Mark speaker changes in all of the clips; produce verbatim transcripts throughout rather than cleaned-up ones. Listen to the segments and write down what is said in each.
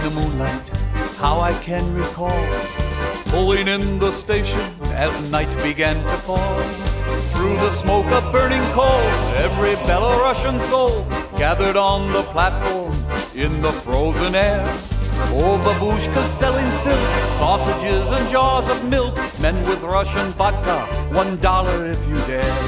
Speaker 1: the moonlight, how I can recall pulling in the station as night began to fall. Through the smoke of burning coal, every Belarusian soul gathered on the platform in the frozen air. Old babushkas selling silk, sausages and jars of milk, men with Russian vodka, one dollar if you dare.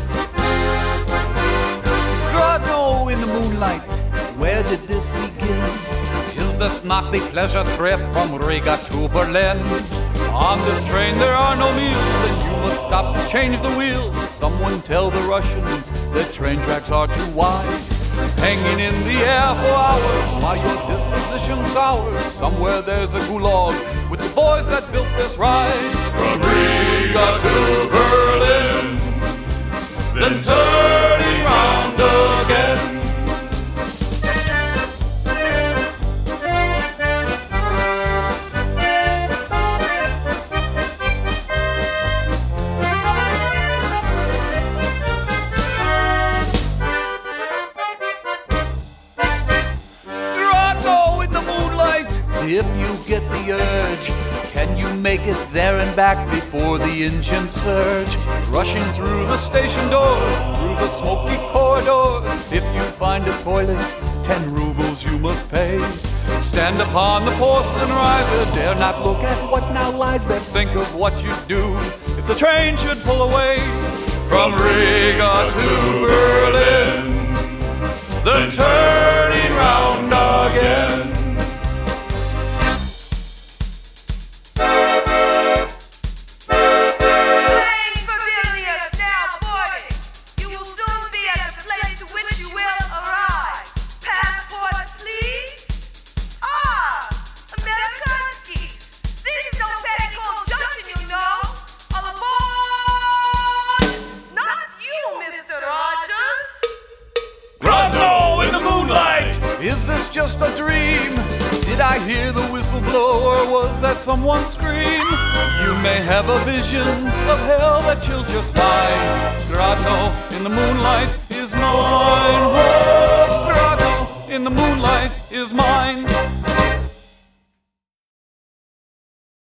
Speaker 1: Grodno in the moonlight, where did this begin? Is this not the pleasure trip from Riga to Berlin? On this train there are no meals, and you must stop to change the wheels. Someone tell the Russians that train tracks are too wide. Hanging in the air for hours while your disposition sours. Somewhere there's a gulag with the boys that built this ride. From Riga to Berlin, then turning round again. If you get the urge, can you make it there and back before the engines surge? Rushing through the station doors, through the smoky corridors. If you find a toilet, ten rubles you must pay. Stand upon the porcelain riser, dare not look at what now lies there. Think of what you'd do if the train should pull away. From Riga to Berlin, then turning round again. Is this just a dream? Did I hear the whistle blow, or was that someone's scream? You may have a vision of hell that chills your spine. Grodno in the moonlight is mine. Oh, Grodno in the moonlight is mine.